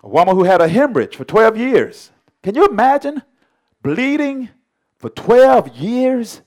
A woman who had a hemorrhage for 12 years. Can you imagine bleeding for 12 years?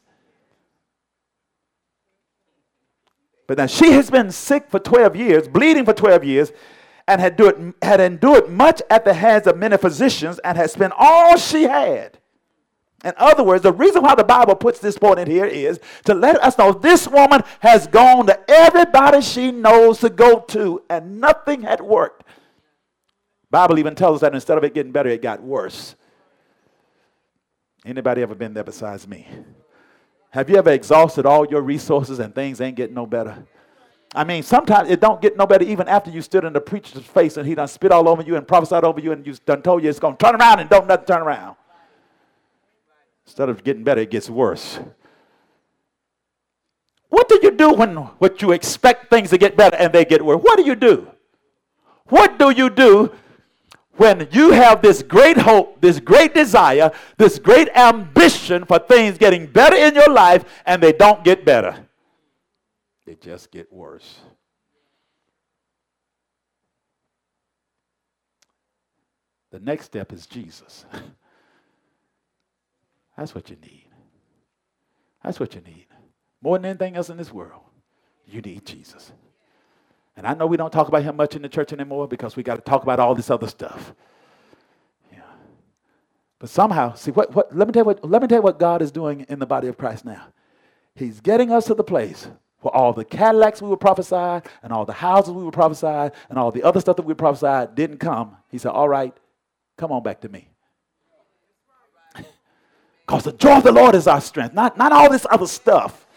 But now she has been sick for 12 years, bleeding for 12 years, and had endured much at the hands of many physicians and had spent all she had. In other words, the reason why the Bible puts this point in here is to let us know this woman has gone to everybody she knows to go to, and nothing had worked. Bible even tells us that instead of it getting better, it got worse. Anybody ever been there besides me? Have you ever exhausted all your resources and things ain't getting no better? I mean, sometimes it don't get no better even after you stood in the preacher's face and he done spit all over you and prophesied over you and you done told you it's going to turn around and don't nothing turn around. Instead of getting better, it gets worse. What do you do when what you expect things to get better and they get worse? What do you do? What do you do when you have this great hope, this great desire, this great ambition for things getting better in your life and they don't get better? They just get worse. The next step is Jesus. That's what you need. That's what you need. More than anything else in this world, you need Jesus. And I know we don't talk about him much in the church anymore because we got to talk about all this other stuff. Yeah. But somehow, see let me tell you what God is doing in the body of Christ now. He's getting us to the place where all the Cadillacs we were prophesied and all the houses we were prophesied and all the other stuff that we prophesied didn't come. He said, all right, come on back to me. Because the joy of the Lord is our strength, not all this other stuff.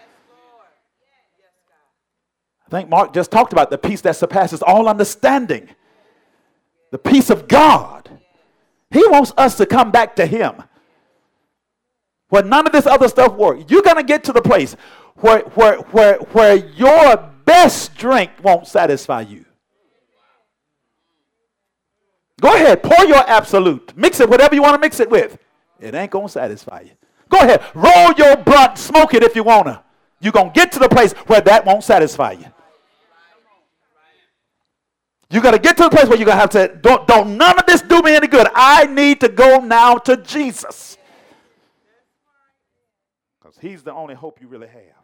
I think Mark just talked about the peace that surpasses all understanding. The peace of God. He wants us to come back to him. Where none of this other stuff works. You're going to get to the place where your best drink won't satisfy you. Go ahead, pour your absolute. Mix it whatever you want to mix it with. It ain't going to satisfy you. Go ahead, roll your blunt, smoke it if you want to. You're going to get to the place where that won't satisfy you. You got to get to the place where you're going to have to say, don't none of this do me any good. I need to go now to Jesus. Because he's the only hope you really have.